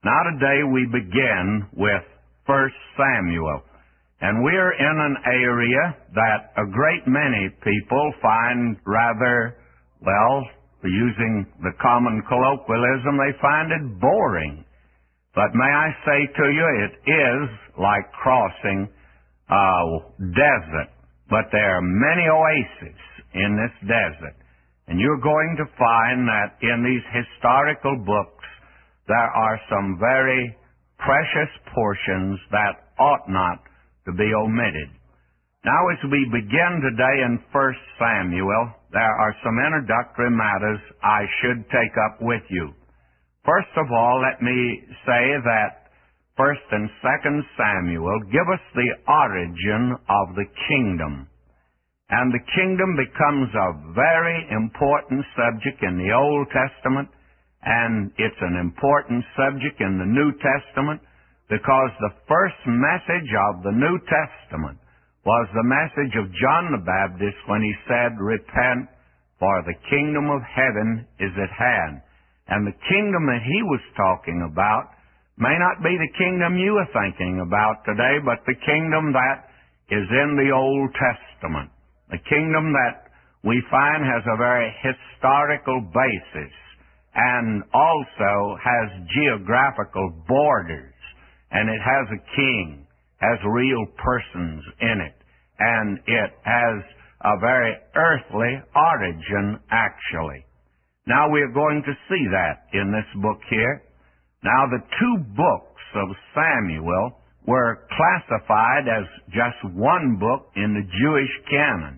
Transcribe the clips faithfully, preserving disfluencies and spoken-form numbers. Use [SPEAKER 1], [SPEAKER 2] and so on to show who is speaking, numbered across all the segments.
[SPEAKER 1] Now today we begin with First Samuel, and we're in an area that a great many people find rather, well, using the common colloquialism, they find it boring. But may I say to you, it is like crossing a desert, but there are many oases in this desert. And you're going to find that in these historical books, there are some very precious portions that ought not to be omitted. Now, as we begin today in First Samuel, there are some introductory matters I should take up with you. First of all, let me say that First and Second Samuel give us the origin of the kingdom. And the kingdom becomes a very important subject in the Old Testament, and it's an important subject in the New Testament because the first message of the New Testament was the message of John the Baptist when he said, "Repent, for the kingdom of heaven is at hand." And the kingdom that he was talking about may not be the kingdom you are thinking about today, but the kingdom that is in the Old Testament. The kingdom that we find has a very historical basis and also has geographical borders, and it has a king, has real persons in it, and it has a very earthly origin, actually. Now we're going to see that in this book here. Now the two books of Samuel were classified as just one book in the Jewish canon.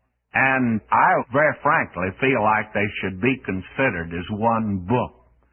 [SPEAKER 1] And I very frankly feel like they should be considered as one book.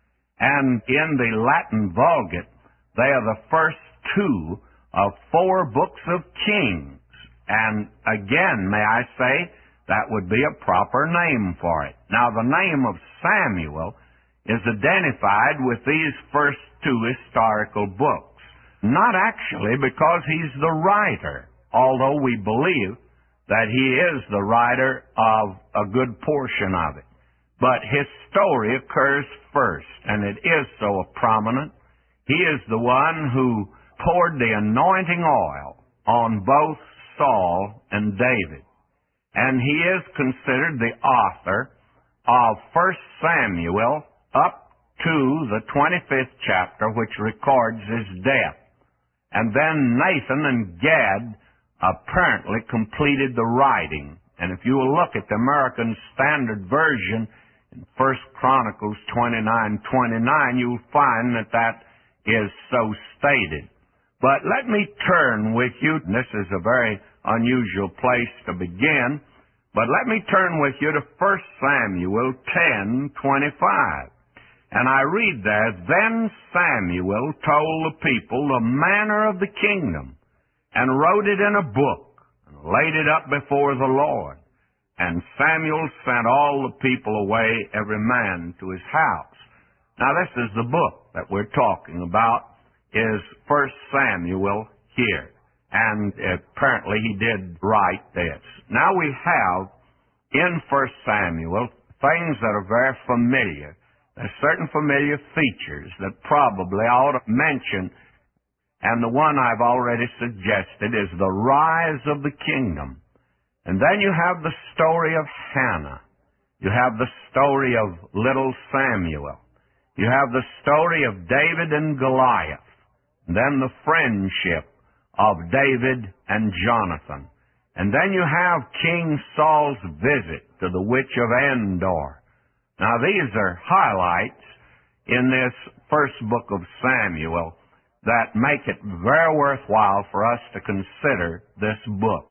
[SPEAKER 1] And in the Latin Vulgate, they are the first two of four books of Kings. And again, may I say, that would be a proper name for it. Now, the name of Samuel is identified with these first two historical books. Not actually because he's the writer, although we believe that he is the writer of a good portion of it. But his story occurs first, and it is so prominent. He is the one who poured the anointing oil on both Saul and David. And he is considered the author of First Samuel up to the twenty-fifth chapter, which records his death. And then Nathan and Gad apparently completed the writing. And if you will look at the American Standard Version in First Chronicles twenty-nine twenty-nine, you'll find that that is so stated. But let me turn with you, and this is a very unusual place to begin, but let me turn with you to First Samuel ten twenty-five. And I read there, "Then Samuel told the people the manner of the kingdom, and wrote it in a book, and laid it up before the Lord. And Samuel sent all the people away, every man to his house." Now this is the book that we're talking about, is First Samuel here. And apparently he did write this. Now we have in First Samuel things that are very familiar. There's certain familiar features that probably I ought to mention. And the one I've already suggested is the rise of the kingdom. And then you have the story of Hannah. You have the story of little Samuel. You have the story of David and Goliath. And then the friendship of David and Jonathan. And then you have King Saul's visit to the witch of Endor. Now these are highlights in this first book of Samuel that make it very worthwhile for us to consider this book.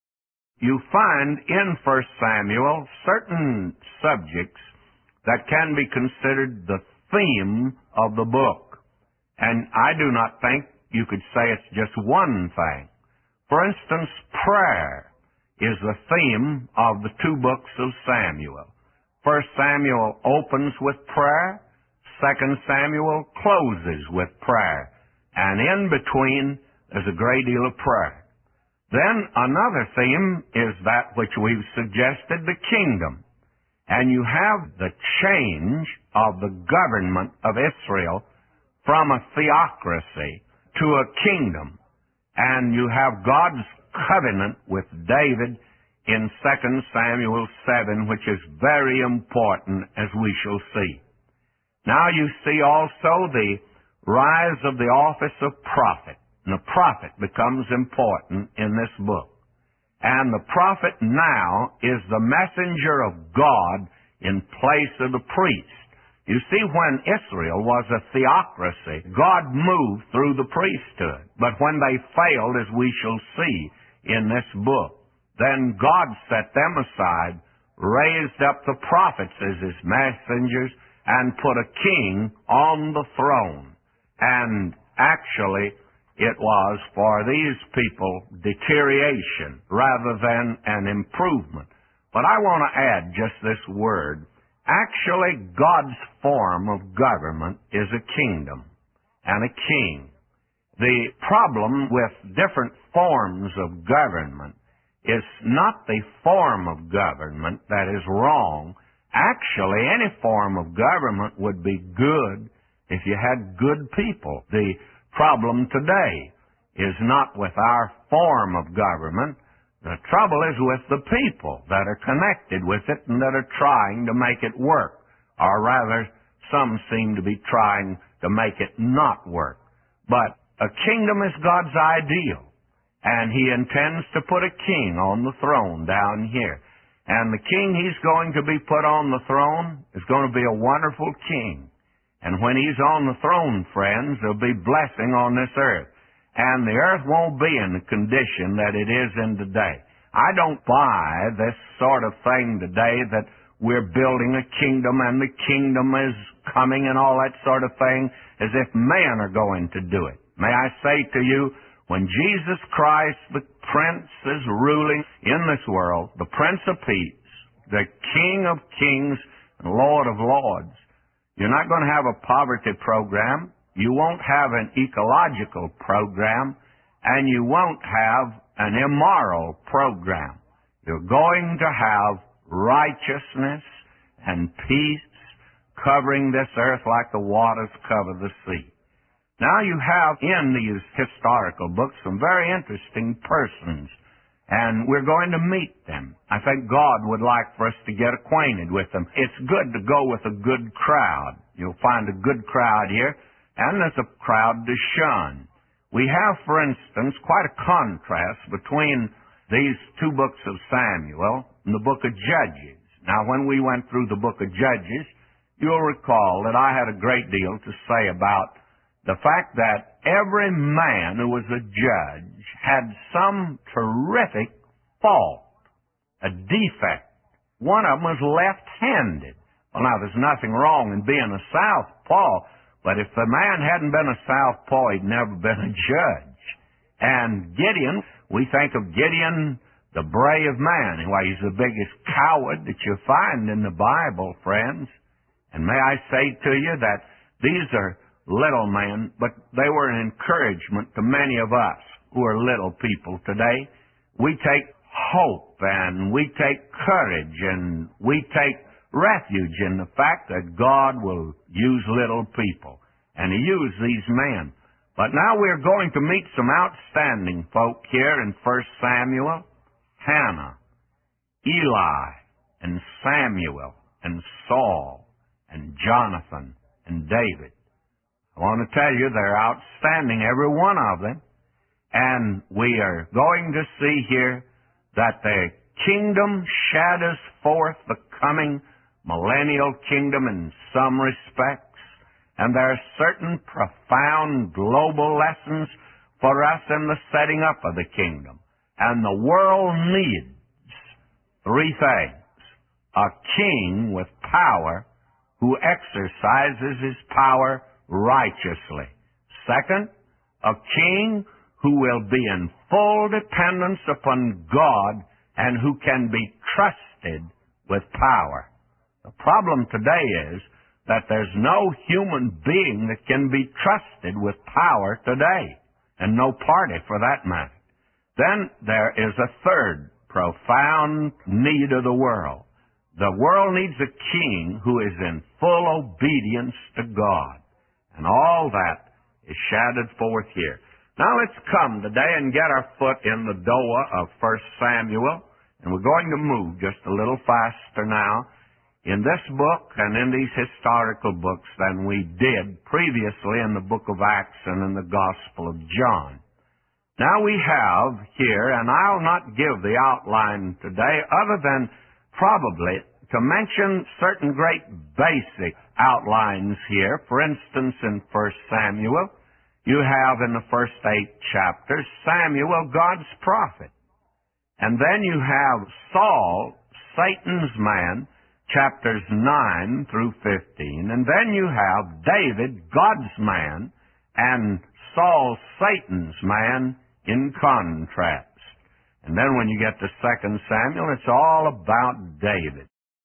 [SPEAKER 1] You find in First Samuel certain subjects that can be considered the theme of the book. And I do not think you could say it's just one thing. For instance, prayer is the theme of the two books of Samuel. First Samuel opens with prayer. Second Samuel closes with prayer. And in between, there's a great deal of prayer. Then another theme is that which we've suggested, the kingdom. And you have the change of the government of Israel from a theocracy to a kingdom. And you have God's covenant with David in Second Samuel seven, which is very important, as we shall see. Now you see also the rise of the office of prophet. And the prophet becomes important in this book. And the prophet now is the messenger of God in place of the priest. You see, when Israel was a theocracy, God moved through the priesthood. But when they failed, as we shall see in this book, then God set them aside, raised up the prophets as his messengers, and put a king on the throne. And actually, it was for these people deterioration rather than an improvement. But I want to add just this word. Actually, God's form of government is a kingdom and a king. The problem with different forms of government is not the form of government that is wrong. Actually, any form of government would be good if you had good people. The problem today is not with our form of government. The trouble is with the people that are connected with it and that are trying to make it work. Or rather, some seem to be trying to make it not work. But a kingdom is God's ideal. And he intends to put a king on the throne down here. And the king he's going to be put on the throne is going to be a wonderful king. And when he's on the throne, friends, there'll be blessing on this earth. And the earth won't be in the condition that it is in today. I don't buy this sort of thing today that we're building a kingdom and the kingdom is coming and all that sort of thing as if men are going to do it. May I say to you, when Jesus Christ, the Prince, is ruling in this world, the Prince of Peace, the King of Kings and Lord of Lords, you're not going to have a poverty program. You won't have an ecological program, and you won't have an immoral program. You're going to have righteousness and peace covering this earth like the waters cover the sea. Now you have in these historical books some very interesting persons, and we're going to meet them. I think God would like for us to get acquainted with them. It's good to go with a good crowd. You'll find a good crowd here. And there's a crowd to shun. We have, for instance, quite a contrast between these two books of Samuel and the book of Judges. Now, when we went through the book of Judges, you'll recall that I had a great deal to say about the fact that every man who was a judge had some terrific fault, a defect. One of them was left-handed. Well, now, there's nothing wrong in being a southpaw, but if the man hadn't been a southpaw, he'd never been a judge. And Gideon, we think of Gideon, the brave man. Why, he's the biggest coward that you find in the Bible, friends. And may I say to you that these are little men, but they were an encouragement to many of us who are little people today. We take hope and we take courage and we take refuge in the fact that God will use little people. And he used these men. But now we're going to meet some outstanding folk here in First Samuel. Hannah, Eli, and Samuel, and Saul, and Jonathan, and David. I want to tell you they're outstanding, every one of them. And we are going to see here that the kingdom shadows forth the coming millennial kingdom in some respects, and there are certain profound global lessons for us in the setting up of the kingdom. And the world needs three things: a king with power who exercises his power righteously. Second, a king who will be in full dependence upon God and who can be trusted with power. The problem today is that there's no human being that can be trusted with power today, and no party for that matter. Then there is a third profound need of the world. The world needs a king who is in full obedience to God. And all that is shadowed forth here. Now let's come today and get our foot in the door of First Samuel. And we're going to move just a little faster now in this book and in these historical books than we did previously in the book of Acts and in the Gospel of John. Now we have here, and I'll not give the outline today other than probably to mention certain great basic outlines here. For instance, in First Samuel, you have in the first eight chapters Samuel, God's prophet. And then you have Saul, Satan's man, chapters nine through fifteen. And then you have David, God's man, and Saul, Satan's man, in contrast. And then when you get to Second Samuel, it's all about David.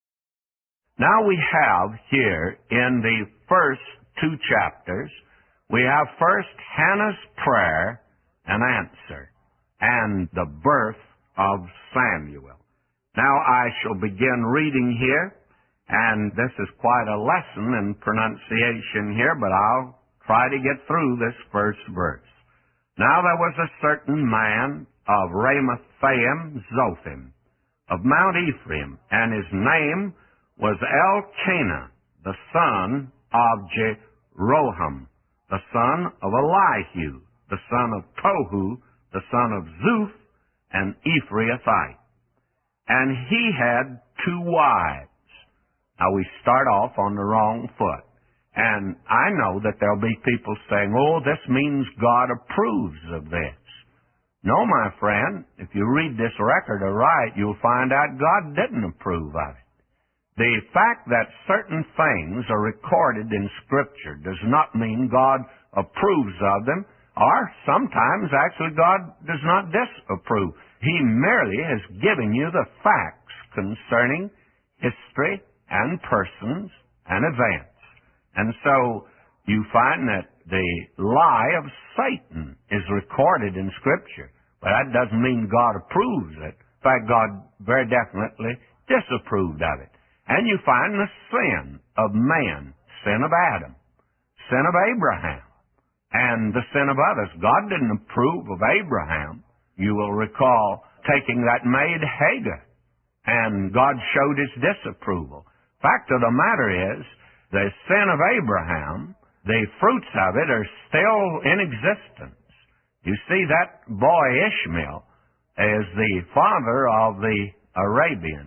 [SPEAKER 1] Now we have here in the first two chapters, we have first Hannah's prayer and answer, and the birth of Samuel. Now I shall begin reading here, and this is quite a lesson in pronunciation here, but I'll try to get through this first verse. Now there was a certain man of Ramathaim Zophim, of Mount Ephraim, and his name was Elkanah, the son of Jeroham, the son of Elihu, the son of Tohu, the son of Zuph, an Ephrathite. And he had two wives. Now we start off on the wrong foot. And I know that there'll be people saying, oh, this means God approves of this. No, my friend, if you read this record aright, you'll find out God didn't approve of it. The fact that certain things are recorded in Scripture does not mean God approves of them, or sometimes actually God does not disapprove. He merely has given you the facts concerning history and persons and events. And so you find that the lie of Satan is recorded in Scripture, but that doesn't mean God approves it. In fact, God very definitely disapproved of it. And you find the sin of man, sin of Adam, sin of Abraham, and the sin of others. God didn't approve of Abraham. You will recall taking that maid Hagar, and God showed his disapproval. Fact of the matter is, the sin of Abraham, the fruits of it are still in existence. You see, that boy Ishmael is the father of the Arabians,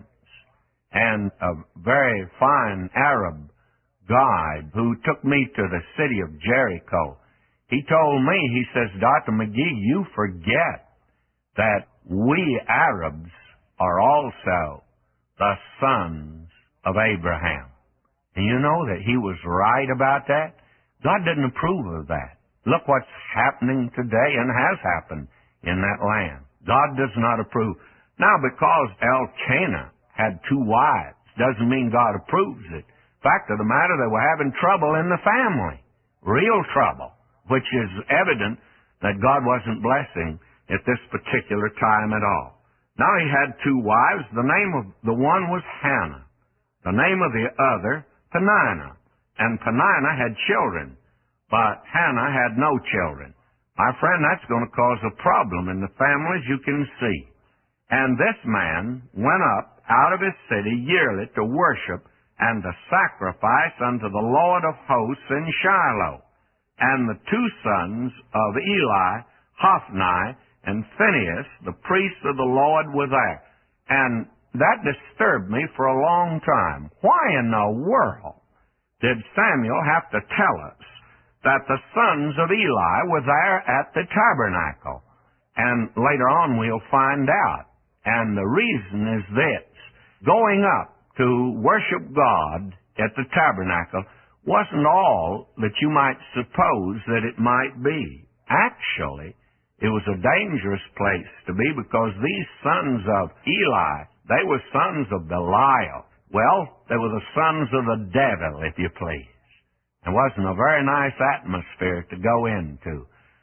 [SPEAKER 1] and a very fine Arab guide who took me to the city of Jericho. He told me, he says, Doctor McGee, you forget that we Arabs are also the sons of Abraham. And you know that he was right about that? God didn't approve of that. Look what's happening today and has happened in that land. God does not approve. Now, because Elkanah had two wives doesn't mean God approves it. Fact of the matter, they were having trouble in the family. Real trouble. Which is evident that God wasn't blessing at this particular time at all. Now he had two wives. The name of the one was Hannah. The name of the other, Peninnah. And Peninnah had children, but Hannah had no children. My friend, that's going to cause a problem in the families, you can see. And this man went up out of his city yearly to worship and to sacrifice unto the Lord of hosts in Shiloh. And the two sons of Eli, Hophni, and Phinehas, the priests of the Lord, were there. And that disturbed me for a long time. Why in the world did Samuel have to tell us that the sons of Eli were there at the tabernacle? And later on we'll find out. And the reason is this. Going up to worship God at the tabernacle wasn't all that you might suppose that it might be. Actually, it was a dangerous place to be because these sons of Eli, they were sons of Belial. Well, they were the sons of the devil, if you please. It wasn't a very nice atmosphere to go into.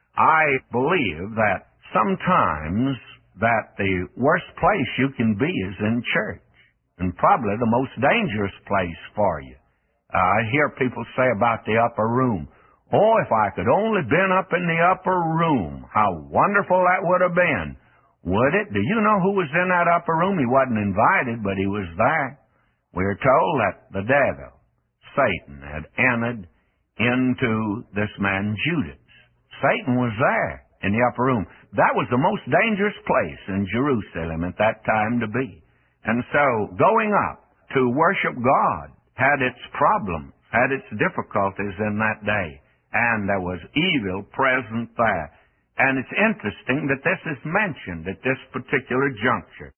[SPEAKER 1] I believe that sometimes that the worst place you can be is in church, and probably the most dangerous place for you. Uh, I hear people say about the upper room, Oh, if I could only been up in the upper room, how wonderful that would have been. Would it? Do you know who was in that upper room? He wasn't invited, but he was there. We're told that the devil, Satan, had entered into this man Judas. Satan was there in the upper room. That was the most dangerous place in Jerusalem at that time to be. And so going up to worship God had its problems, had its difficulties in that day. And there was evil present there. And it's interesting that this is mentioned at this particular juncture.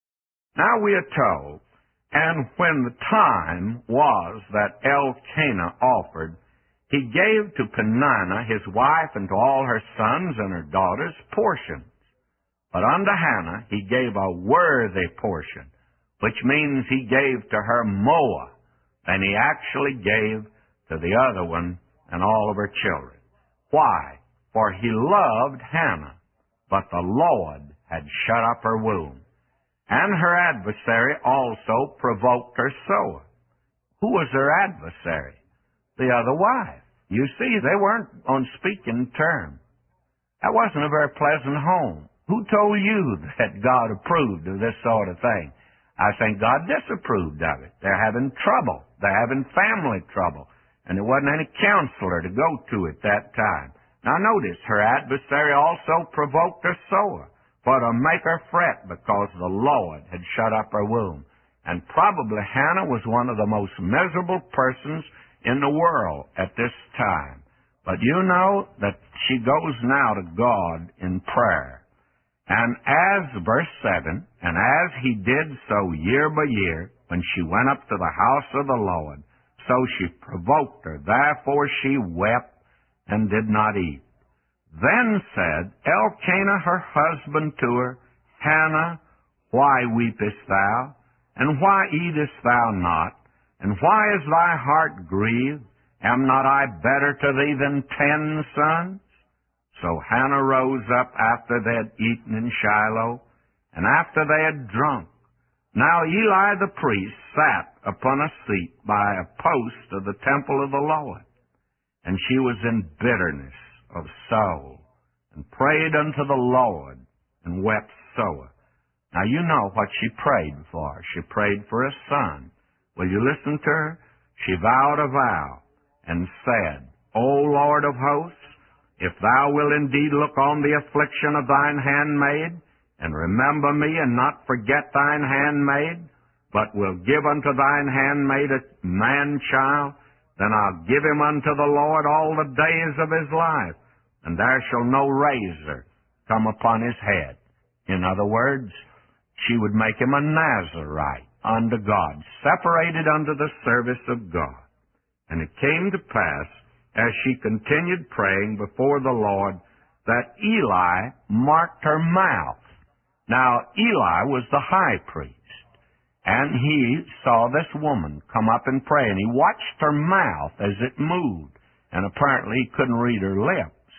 [SPEAKER 1] Now we are told, and when the time was that Elkanah offered, he gave to Peninnah his wife and to all her sons and her daughters portions. But unto Hannah he gave a worthy portion, which means he gave to her more than he actually gave to the other one and all of her children. Why? For he loved Hannah, but the Lord had shut up her womb. And her adversary also provoked her sore. Who was her adversary? The other wife. You see, they weren't on speaking terms. That wasn't a very pleasant home. Who told you that God approved of this sort of thing? I think God disapproved of it. They're having trouble. They're having family trouble. And there wasn't any counselor to go to at that time. Now notice, her adversary also provoked her sore, for to make her fret, because the Lord had shut up her womb. And probably Hannah was one of the most miserable persons in the world at this time. But you know that she goes now to God in prayer. And as, verse seven, and as he did so year by year, when she went up to the house of the Lord, so she provoked her. Therefore she wept and did not eat. Then said Elkanah her husband to her, Hannah, why weepest thou? And why eatest thou not? And why is thy heart grieved? Am not I better to thee than ten sons? So Hannah rose up after they had eaten in Shiloh, and after they had drunk. Now Eli the priest sat upon a seat by a post of the temple of the Lord. And she was in bitterness of soul, and prayed unto the Lord, and wept sore. Now you know what she prayed for. She prayed for a son. Will you listen to her? She vowed a vow, and said, O Lord of hosts, if thou wilt indeed look on the affliction of thine handmaid, and remember me, and not forget thine handmaid, but will give unto thine handmaid a man-child, then I'll give him unto the Lord all the days of his life, and there shall no razor come upon his head. In other words, she would make him a Nazarite unto God, separated unto the service of God. And it came to pass, as she continued praying before the Lord, that Eli marked her mouth. Now, Eli was the high priest. And he saw this woman come up and pray, and he watched her mouth as it moved, and apparently he couldn't read her lips.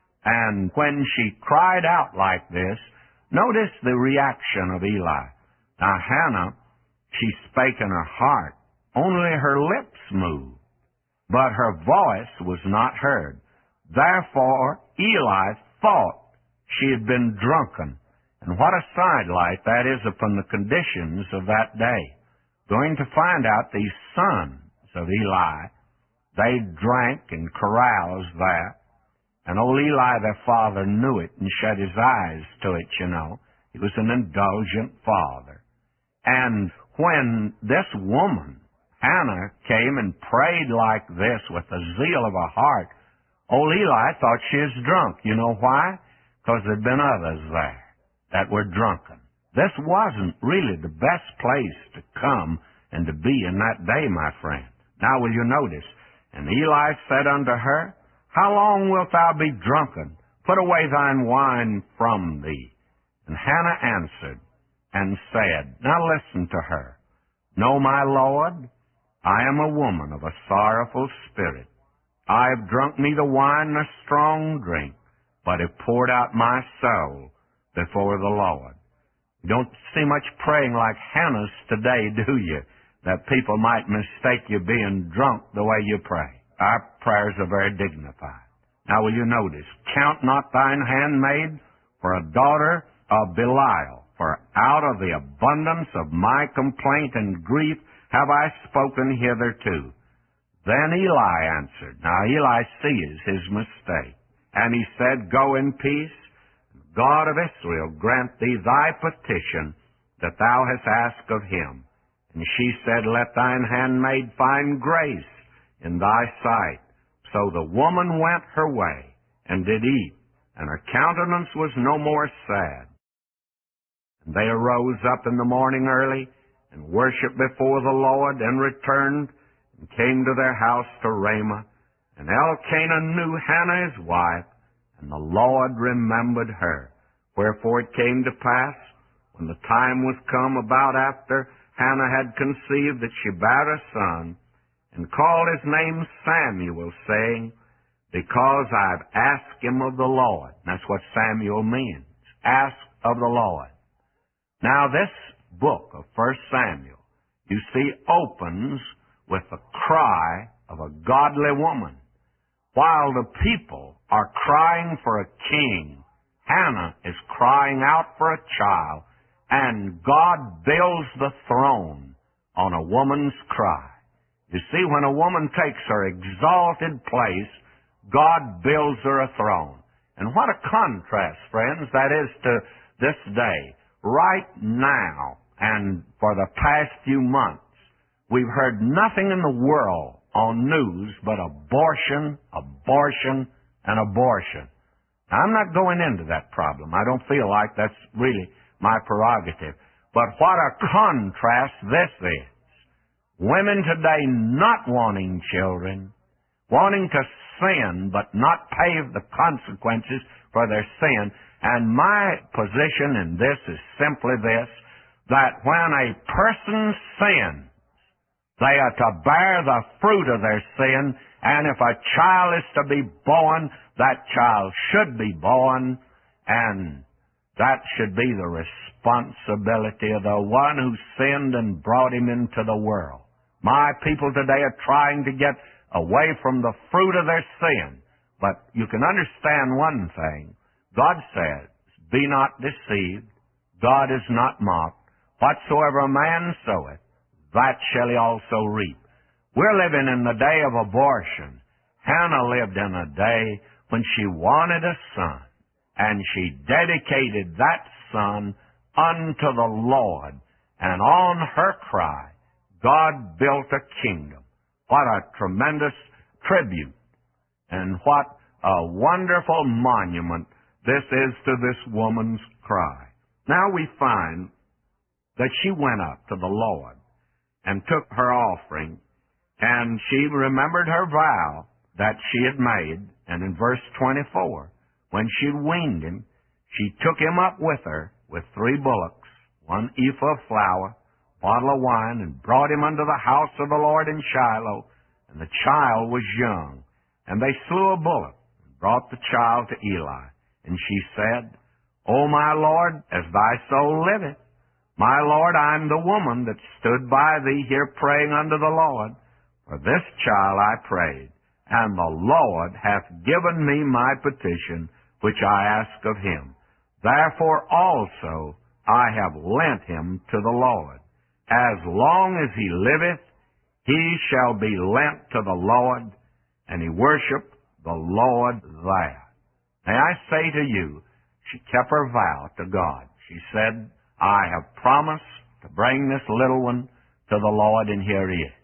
[SPEAKER 1] And when she cried out like this, notice the reaction of Eli. Now Hannah, she spake in her heart, only her lips moved, but her voice was not heard. Therefore Eli thought she had been drunken. And what a sidelight that is upon the conditions of that day. Going to find out these sons of Eli, they drank and caroused there. And old Eli, their father, knew it and shut his eyes to it, you know. He was an indulgent father. And when this woman, Hannah, came and prayed like this with the zeal of her heart, old Eli thought she was drunk. You know why? Because there'd been others there that were drunken. This wasn't really the best place to come and to be in that day, my friend. Now will you notice, and Eli said unto her, How long wilt thou be drunken? Put away thine wine from thee. And Hannah answered and said, Now listen to her. No, my Lord, I am a woman of a sorrowful spirit. I have drunk neither wine nor strong drink, but have poured out my soul before the Lord. You don't see much praying like Hannah's today, do you? That people might mistake you being drunk the way you pray. our prayers are very dignified. Now will you notice, count not thine handmaid for a daughter of Belial, for out of the abundance of my complaint and grief have I spoken hitherto. Then Eli answered. Now Eli sees his mistake. And he said, Go in peace. God of Israel grant thee thy petition that thou hast asked of him. And she said, Let thine handmaid find grace in thy sight. So the woman went her way, and did eat, and her countenance was no more sad. And they arose up in the morning early, and worshipped before the Lord, and returned, and came to their house to Ramah. And Elkanah knew Hannah his wife, and the Lord remembered her. Wherefore it came to pass, when the time was come about after Hannah had conceived, that she bare a son, and called his name Samuel, saying, Because I've asked him of the Lord. That's what Samuel means. Ask of the Lord. Now this book of First Samuel, you see, opens with the cry of a godly woman. While the people are crying for a king, Hannah is crying out for a child, and God builds the throne on a woman's cry. You see, when a woman takes her exalted place, God builds her a throne. And what a contrast, friends, that is to this day. Right now, and for the past few months, we've heard nothing in the world on news but abortion, abortion, and abortion. Now, I'm not going into that problem. I don't feel like that's really my prerogative. But what a contrast this is. Women today not wanting children, wanting to sin but not pay the consequences for their sin. And my position in this is simply this, that when a person sins, they are to bear the fruit of their sin, and if a child is to be born, that child should be born, and that should be the responsibility of the one who sinned and brought him into the world. My people today are trying to get away from the fruit of their sin. But you can understand one thing. God says, Be not deceived. God is not mocked. Whatsoever a man soweth, that shall he also reap. We're living in the day of abortion. Hannah lived in a day when she wanted a son, and she dedicated that son unto the Lord. And on her cry, God built a kingdom. What a tremendous tribute, and what a wonderful monument this is to this woman's cry. Now we find that she went up to the Lord and took her offering, and she remembered her vow that she had made. And in verse twenty-four, when she weaned him, she took him up with her with three bullocks, one ephah of flour, bottle of wine, and brought him unto the house of the Lord in Shiloh. And the child was young. And they slew a bullock, and brought the child to Eli. And she said, O my Lord, as thy soul liveth, my Lord, I am the woman that stood by thee here praying unto the Lord. For this child I prayed, and the Lord hath given me my petition, which I ask of him. Therefore also I have lent him to the Lord. As long as he liveth, he shall be lent to the Lord, and he worshiped the Lord there. May I say to you, she kept her vow to God. She said, I have promised to bring this little one to the Lord, and here he is.